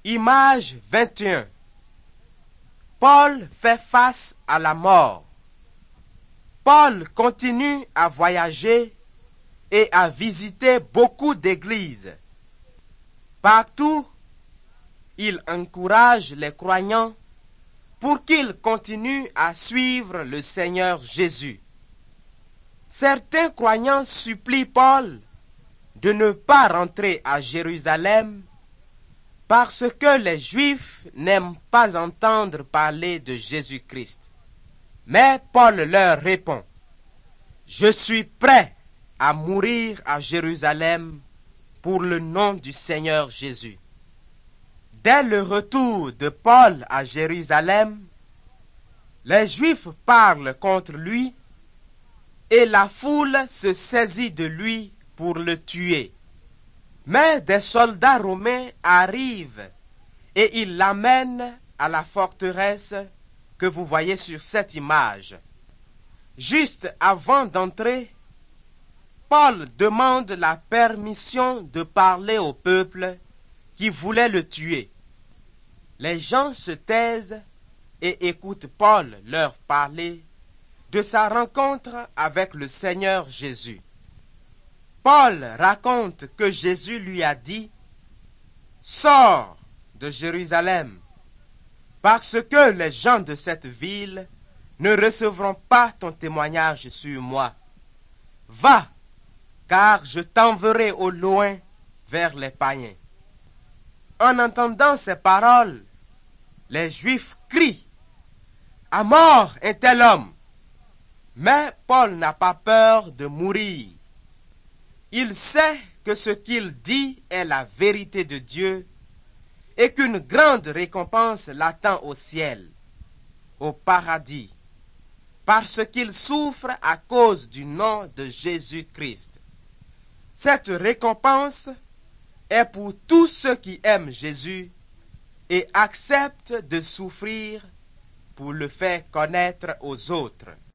Image 21. Paul fait face à la mort. Paul continue à voyager et à visiter beaucoup d'églises. Partout, il encourage les croyants pour qu'ils continuent à suivre le Seigneur Jésus. Certains croyants supplient Paul de ne pas rentrer à Jérusalem parce que les Juifs n'aiment pas entendre parler de Jésus-Christ. Mais Paul leur répond: « Je suis prêt à mourir à Jérusalem pour le nom du Seigneur Jésus. » Dès le retour de Paul à Jérusalem, les Juifs parlent contre lui et la foule se saisit de lui pour le tuer. Mais des soldats romains arrivent et ils l'amènent à la forteresse que vous voyez sur cette image. Juste avant d'entrer, Paul demande la permission de parler au peuple qui voulait le tuer. Les gens se taisent et écoutent Paul leur parler de sa rencontre avec le Seigneur Jésus. Paul raconte que Jésus lui a dit: « Sors de Jérusalem, parce que les gens de cette ville ne recevront pas ton témoignage sur moi. Va, car je t'enverrai au loin vers les païens. » En entendant ces paroles, les Juifs crient: « À mort un tel homme !» Mais Paul n'a pas peur de mourir. Il sait que ce qu'il dit est la vérité de Dieu et qu'une grande récompense l'attend au ciel, au paradis, parce qu'il souffre à cause du nom de Jésus-Christ. Cette récompense est pour tous ceux qui aiment Jésus et acceptent de souffrir pour le faire connaître aux autres.